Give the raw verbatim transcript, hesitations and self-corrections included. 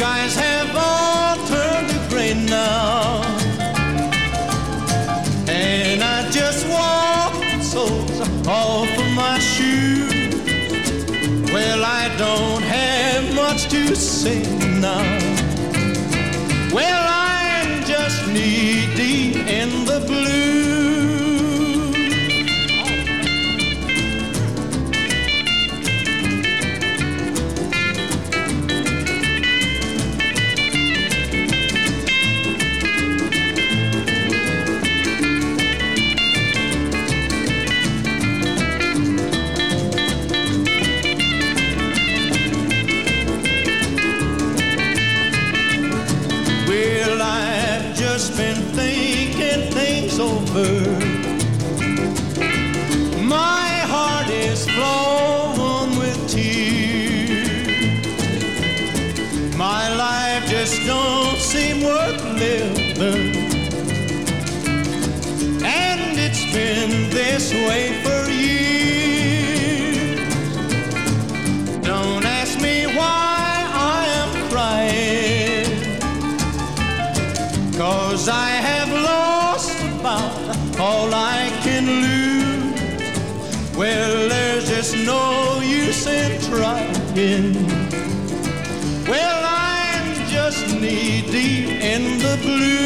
skies have all turned to gray now, and I just walked the soles off of my shoes. Well, I don't have much to say now. Well, I'm just knee deep in the blues. Been thinking things over. My heart is flowing with tears. My life just don't seem worth living, and it's been this way for years. Don't ask me why I am crying, 'cause I have lost about all I can lose. Well, there's just no use in trying. Well, I'm just knee deep in the blues.